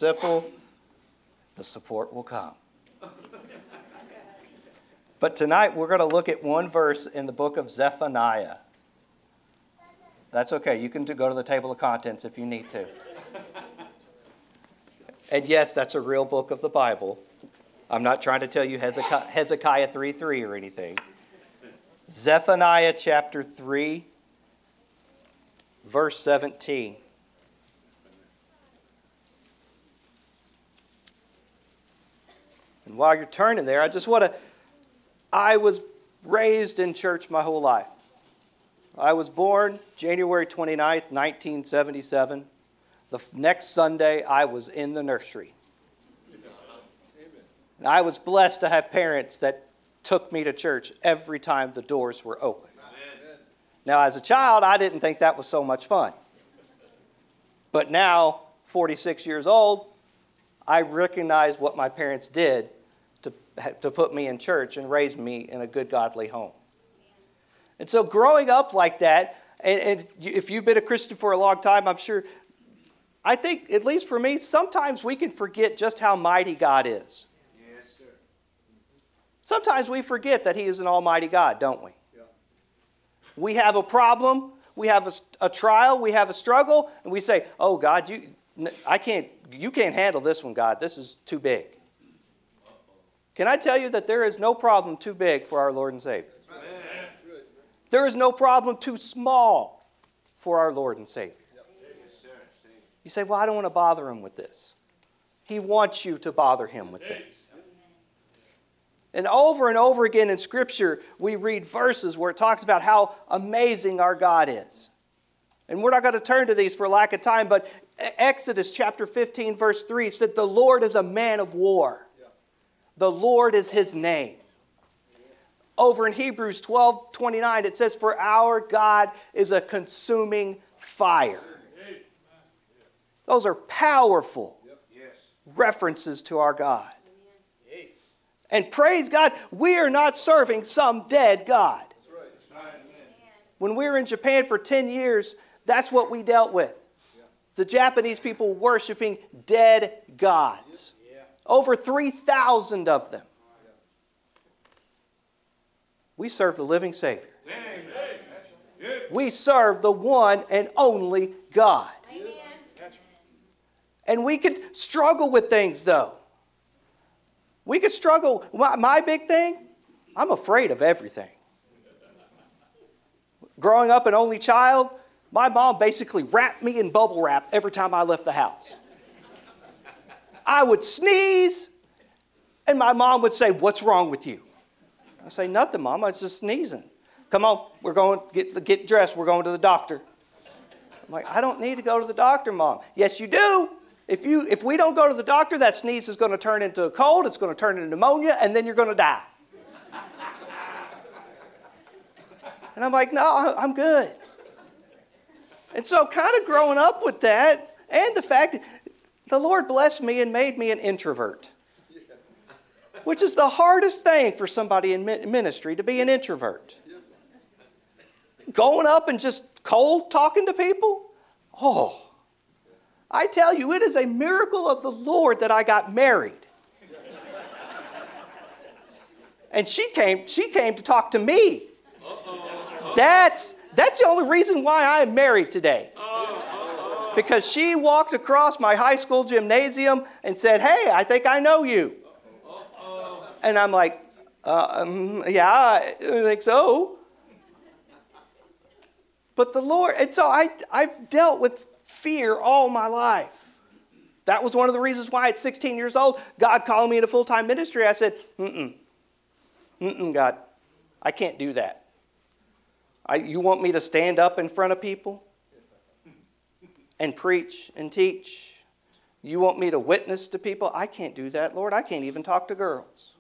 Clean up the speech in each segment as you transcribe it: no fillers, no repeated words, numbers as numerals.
simple, the support will come. But tonight we're going to look at one verse in the book of Zephaniah. That's okay. You can go to the table of contents if you need to. And yes, that's a real book of the Bible. I'm not trying to tell you Hezekiah 3:3 or anything. Zephaniah chapter 3, verse 17. And while you're turning there, I was raised in church my whole life. I was born January 29th, 1977. The next Sunday, I was in the nursery. And I was blessed to have parents that took me to church every time the doors were open. Now, as a child, I didn't think that was so much fun. But now, 46 years old, I recognize what my parents did to put me in church and raise me in a good, godly home. And so growing up like that, and if you've been a Christian for a long time, I think, at least for me, sometimes we can forget just how mighty God is. Yes, sir. Sometimes we forget that He is an almighty God, don't we? Yeah. We have a problem, we have a trial, we have a struggle, and we say, oh, God, you can't handle this one, God. This is too big. Can I tell you that there is no problem too big for our Lord and Savior? There is no problem too small for our Lord and Savior. You say, well, I don't want to bother Him with this. He wants you to bother Him with this. And over again in Scripture, we read verses where it talks about how amazing our God is. And we're not going to turn to these for lack of time, but Exodus chapter 15, verse 3 said, the Lord is a man of war. The Lord is His name. Over in Hebrews 12:29, it says, for our God is a consuming fire. Those are powerful references to our God. And praise God, we are not serving some dead God. When we were in Japan for 10 years, that's what we dealt with. The Japanese people worshiping dead gods. Over 3,000 of them. We serve the living Savior. We serve the one and only God. And we could struggle with things, though. We could struggle. My big thing, I'm afraid of everything. Growing up an only child, my mom basically wrapped me in bubble wrap every time I left the house. I would sneeze, and my mom would say, what's wrong with you? I say, nothing, Mom. I was just sneezing. Come on, we're going to get dressed. We're going to the doctor. I'm like, I don't need to go to the doctor, Mom. Yes, you do. If we don't go to the doctor, that sneeze is going to turn into a cold. It's going to turn into pneumonia, and then you're going to die. And I'm like, no, I'm good. And so kind of growing up with that, and the fact that the Lord blessed me and made me an introvert, which is the hardest thing for somebody in ministry, to be an introvert. Going up and just cold talking to people? Oh, I tell you, it is a miracle of the Lord that I got married. And she came to talk to me. That's the only reason why I am married today. Because she walked across my high school gymnasium and said, hey, I think I know you. And I'm like, yeah, I think so. But the Lord, and so I've dealt with fear all my life. That was one of the reasons why at 16 years old, God called me into full-time ministry. I said, God, I can't do that. You want me to stand up in front of people and preach and teach? You want me to witness to people? I can't do that, Lord. I can't even talk to girls.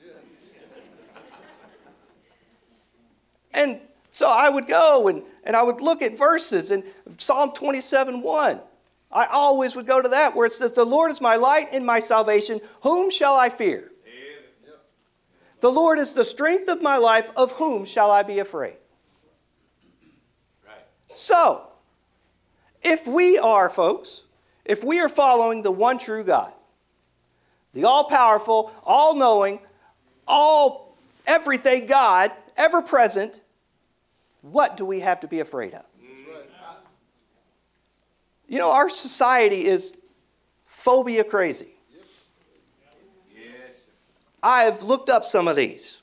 And so I would go and I would look at verses in Psalm 27:1. I always would go to that where it says, the Lord is my light and my salvation. Whom shall I fear? The Lord is the strength of my life. Of whom shall I be afraid? So, if we are following the one true God, the all-powerful, all-knowing, everything God, ever-present, what do we have to be afraid of? You know, our society is phobia crazy. I've looked up some of these.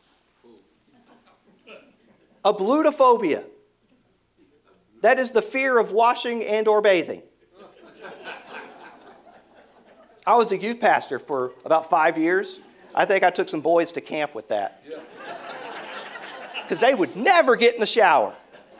Ablutophobia. That is the fear of washing and or bathing. I was a youth pastor for about 5 years. I think I took some boys to camp with that. Because they would never get in the shower.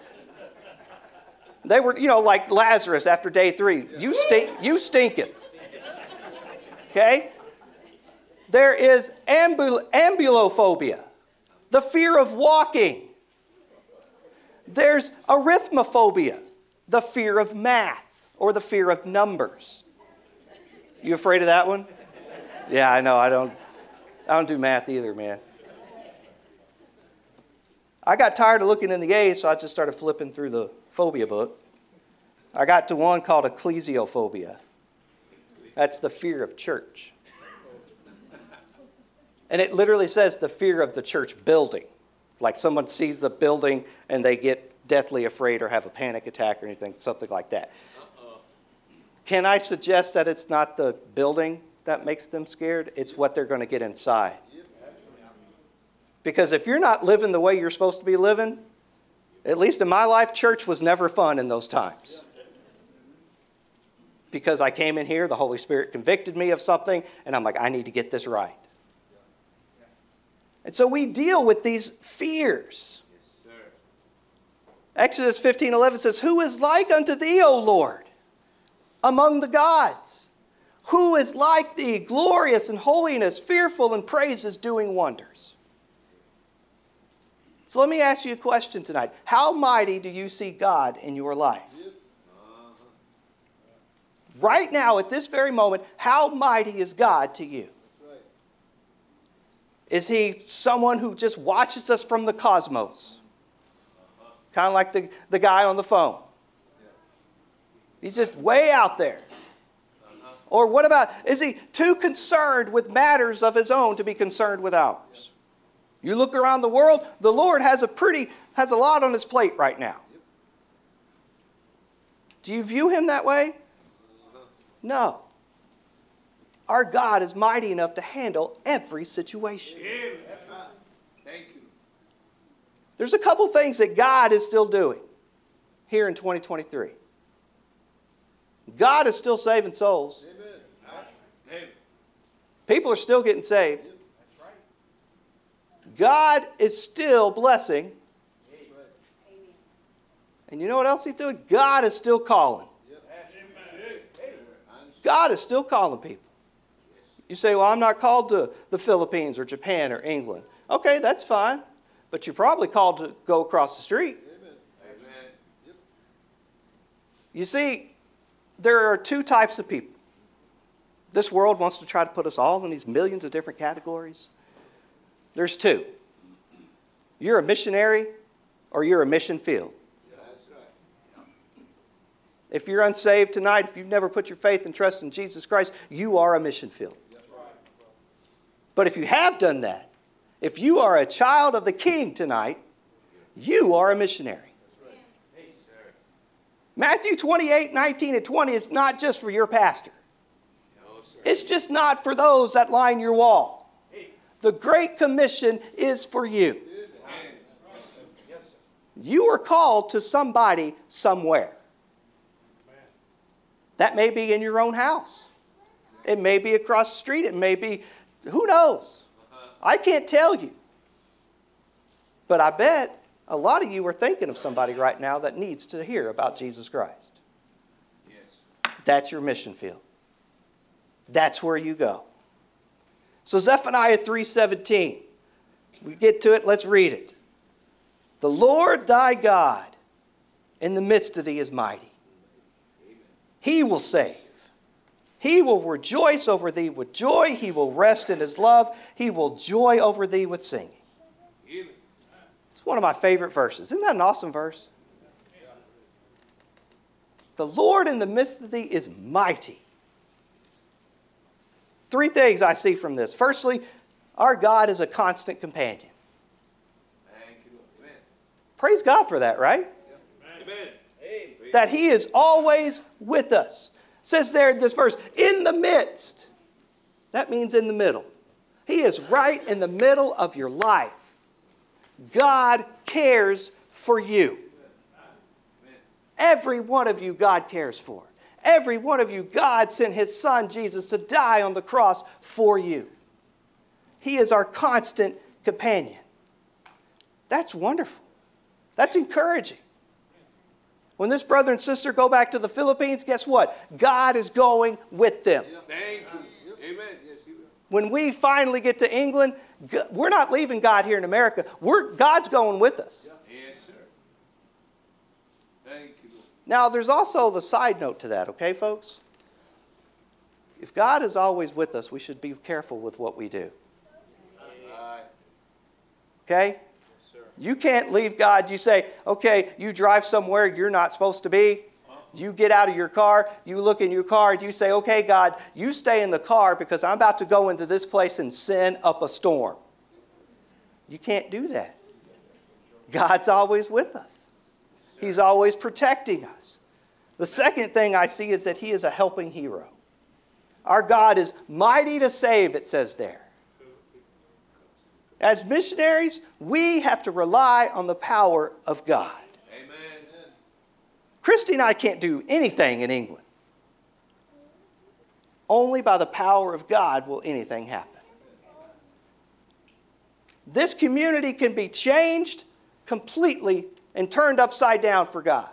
They were, like Lazarus after day 3. You stinketh. Okay? There is ambulophobia, the fear of walking. There's arithmophobia, the fear of math or the fear of numbers. You afraid of that one? Yeah, I know. I don't do math either, man. I got tired of looking in the A's, so I just started flipping through the phobia book. I got to one called ecclesiophobia. That's the fear of church. And it literally says the fear of the church building. Like someone sees the building and they get deathly afraid or have a panic attack or anything, something like that. Can I suggest that it's not the building that makes them scared? It's what they're going to get inside. Because if you're not living the way you're supposed to be living, at least in my life, church was never fun in those times. Because I came in here, the Holy Spirit convicted me of something, and I'm like, I need to get this right. And so we deal with these fears. Exodus 15:11 says, "Who is like unto thee, O Lord, among the gods? Who is like thee, glorious in holiness, fearful in praises, doing wonders?" So let me ask you a question tonight. How mighty do you see God in your life? Right now, at this very moment, how mighty is God to you? Is he someone who just watches us from the cosmos? Kind of like the guy on the phone. He's just way out there. Or what about, is he too concerned with matters of his own to be concerned with ours? You look around the world, the Lord has a lot on his plate right now. Do you view him that way? No. Our God is mighty enough to handle every situation. Thank you. There's a couple things that God is still doing here in 2023. God is still saving souls. Amen. People are still getting saved. God is still blessing. And you know what else he's doing? God is still calling. God is still calling people. You say, well, I'm not called to the Philippines or Japan or England. Okay, that's fine. But you're probably called to go across the street. Amen. You see, there are two types of people. This world wants to try to put us all in these millions of different categories. There's two. You're a missionary or you're a mission field. If you're unsaved tonight, if you've never put your faith and trust in Jesus Christ, you are a mission field. But if you have done that, if you are a child of the King tonight, you are a missionary. Matthew 28:19 and 20 is not just for your pastor. It's just not for those that line your wall. The Great Commission is for you. You are called to somebody somewhere. That may be in your own house. It may be across the street. It may be, who knows? I can't tell you. But I bet a lot of you are thinking of somebody right now that needs to hear about Jesus Christ. Yes. That's your mission field. That's where you go. So Zephaniah 3:17. We get to it, let's read it. The Lord thy God in the midst of thee is mighty. He will save. He will rejoice over thee with joy. He will rest in his love. He will joy over thee with singing. It's one of my favorite verses. Isn't that an awesome verse? The Lord in the midst of thee is mighty. Three things I see from this. Firstly, our God is a constant companion. Thank you, Lord. Amen. Praise God for that, right? Amen. That he is always with us. It says there in this verse, in the midst. That means in the middle. He is right in the middle of your life. God cares for you. Every one of you God cares for. Every one of you God sent his son Jesus to die on the cross for you. He is our constant companion. That's wonderful. That's encouraging. When this brother and sister go back to the Philippines, guess what? God is going with them. Thank you. Amen. Yes, He will. When we finally get to England, we're not leaving God here in America. God's going with us. Yes, sir. Thank you, Lord. Now, there's also the side note to that, okay, folks? If God is always with us, we should be careful with what we do. Right. Okay? You can't leave God. You say, okay, you drive somewhere you're not supposed to be. You get out of your car. You look in your car. And you say, okay, God, you stay in the car because I'm about to go into this place and send up a storm. You can't do that. God's always with us. He's always protecting us. The second thing I see is that he is a helping hero. Our God is mighty to save, it says there. As missionaries, we have to rely on the power of God. Amen. Christy and I can't do anything in England. Only by the power of God will anything happen. This community can be changed completely and turned upside down for God.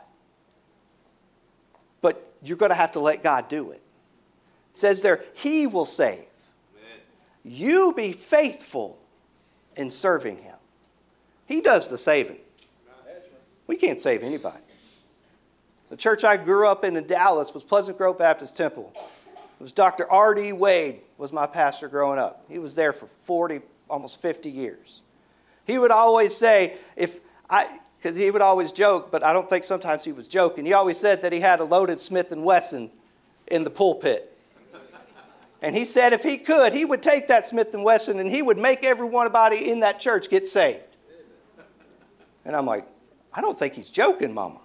But you're going to have to let God do it. It says there, he will save. Amen. You be faithful in serving him. He does the saving. We can't save anybody. The church I grew up in Dallas was Pleasant Grove Baptist Temple. It was Dr. R.D. Wade was my pastor growing up. He was there for 40, almost 50 years. He would always say, because he would always joke, but I don't think sometimes he was joking. He always said that he had a loaded Smith & Wesson in the pulpit. And he said if he could, he would take that Smith & Wesson and he would make everybody in that church get saved. And I'm like, I don't think he's joking, Mama.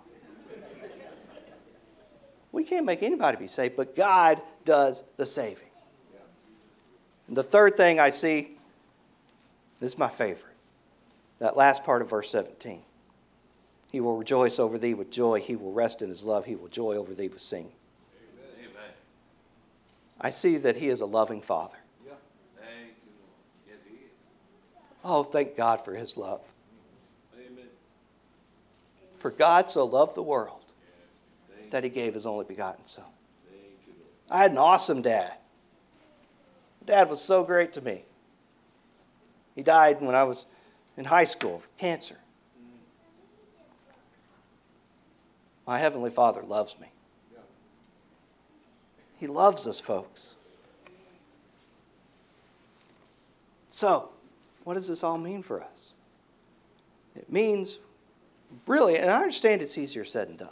We can't make anybody be saved, but God does the saving. And the third thing I see, this is my favorite, that last part of verse 17. He will rejoice over thee with joy. He will rest in his love. He will joy over thee with singing. Amen. I see that he is a loving Father. Yeah. Thank you, Lord. Yes, He is. Oh, thank God for his love. Amen. For God so loved the world that he gave his only begotten Son. Thank you, Lord. I had an awesome dad. Dad was so great to me. He died when I was in high school of cancer. My Heavenly Father loves me. He loves us, folks. So, what does this all mean for us? It means, really, and I understand it's easier said than done,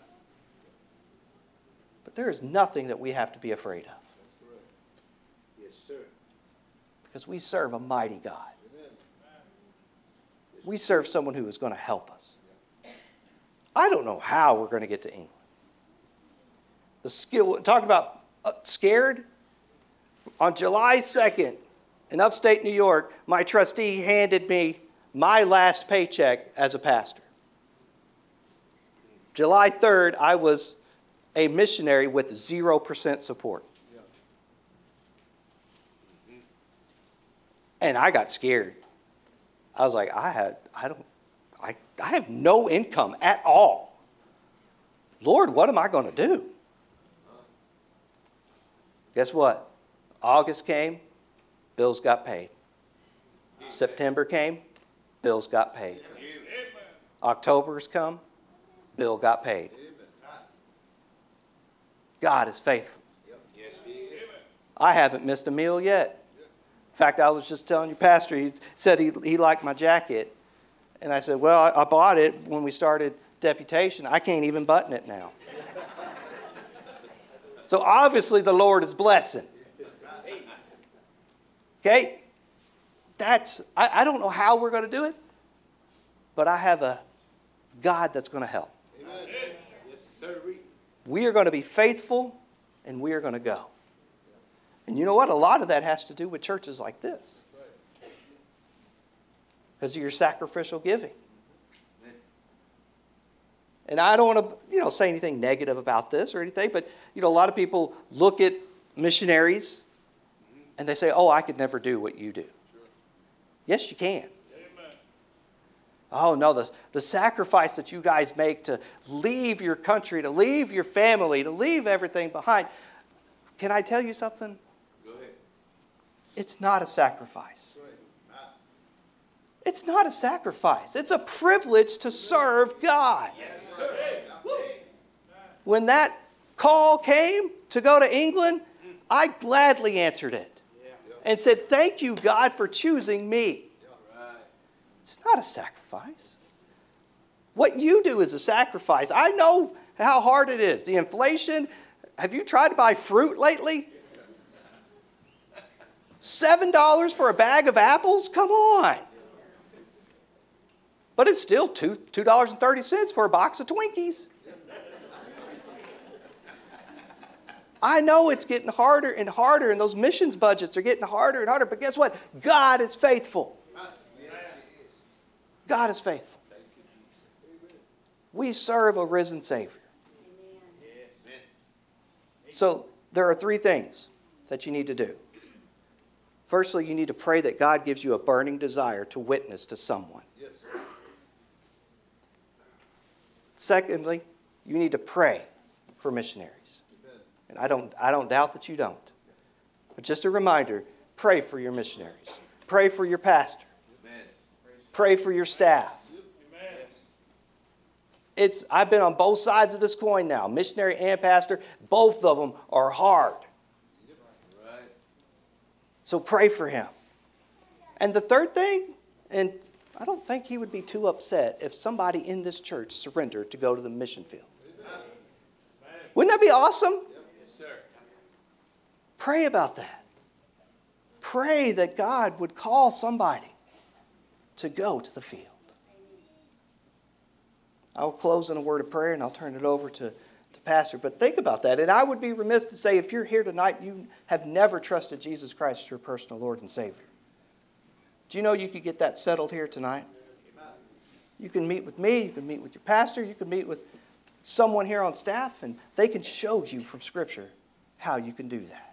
but there is nothing that we have to be afraid of That's correct. Yes, sir. because we serve a mighty God. Amen. We serve someone who is going to help us. I don't know how we're going to get to England. Talking about scared. On July 2nd, in upstate New York, my trustee handed me my last paycheck as a pastor. July 3rd, I was a missionary with 0% support. And I got scared. I was like, I have no income at all. Lord, what am I going to do? Guess what? August came, bills got paid. September came, bills got paid. October's come, bill got paid. God is faithful. Yes, He is. I haven't missed a meal yet. In fact, I was just telling your pastor, he said he liked my jacket. And I said, well, I bought it when we started deputation. I can't even button it now. So obviously the Lord is blessing. Okay? I don't know how we're going to do it, but I have a God that's going to help. Amen. Yes, sir. We are going to be faithful, and we are going to go. And you know what? A lot of that has to do with churches like this. Because of your sacrificial giving. And I don't want to, say anything negative about this or anything, but, a lot of people look at missionaries and they say, oh, I could never do what you do. Yes, you can. Amen. Oh, no, the sacrifice that you guys make to leave your country, to leave your family, to leave everything behind. Can I tell you something? Go ahead. It's not a sacrifice. It's not a sacrifice. It's a privilege to serve God. Yes, sir. When that call came to go to England, I gladly answered it and said, thank you, God, for choosing me. It's not a sacrifice. What you do is a sacrifice. I know how hard it is. The inflation. Have you tried to buy fruit lately? $7 for a bag of apples? Come on. But it's still $2.30 for a box of Twinkies. I know it's getting harder and harder, and those missions budgets are getting harder and harder. But guess what? God is faithful. God is faithful. We serve a risen Savior. So there are 3 things that you need to do. Firstly, you need to pray that God gives you a burning desire to witness to someone. Secondly, you need to pray for missionaries. And I don't doubt that you don't. But just a reminder, pray for your missionaries. Pray for your pastor. Pray for your staff. I've been on both sides of this coin now, missionary and pastor. Both of them are hard. So pray for him. And the third thing, and I don't think he would be too upset if somebody in this church surrendered to go to the mission field. Wouldn't that be awesome? Yes, sir. Pray about that. Pray that God would call somebody to go to the field. I'll close in a word of prayer and I'll turn it over to Pastor. But think about that. And I would be remiss to say if you're here tonight, you have never trusted Jesus Christ as your personal Lord and Savior. Do you know you could get that settled here tonight? You can meet with me, you can meet with your pastor, you can meet with someone here on staff, and they can show you from Scripture how you can do that.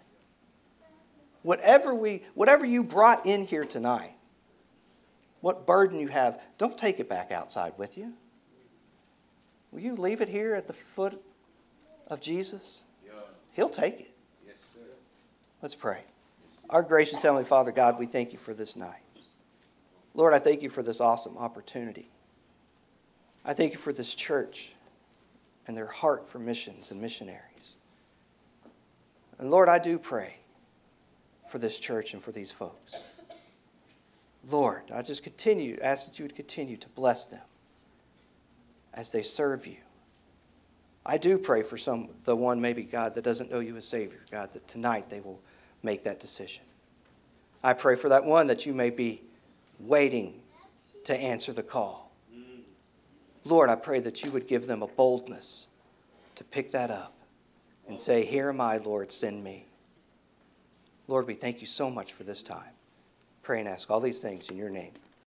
Whatever you brought in here tonight, what burden you have, don't take it back outside with you. Will you leave it here at the foot of Jesus? He'll take it. Yes, sir. Let's pray. Our gracious Heavenly Father, God, we thank you for this night. Lord, I thank you for this awesome opportunity. I thank you for this church and their heart for missions and missionaries. And Lord, I do pray for this church and for these folks. Lord, I just ask that you would continue to bless them as they serve you. I do pray for the one maybe, God, that doesn't know you as Savior. God, that tonight they will make that decision. I pray for that one that you may be waiting to answer the call. Lord, I pray that you would give them a boldness to pick that up and say, here am I, Lord, send me. Lord, we thank you so much for this time. Pray and ask all these things in your name.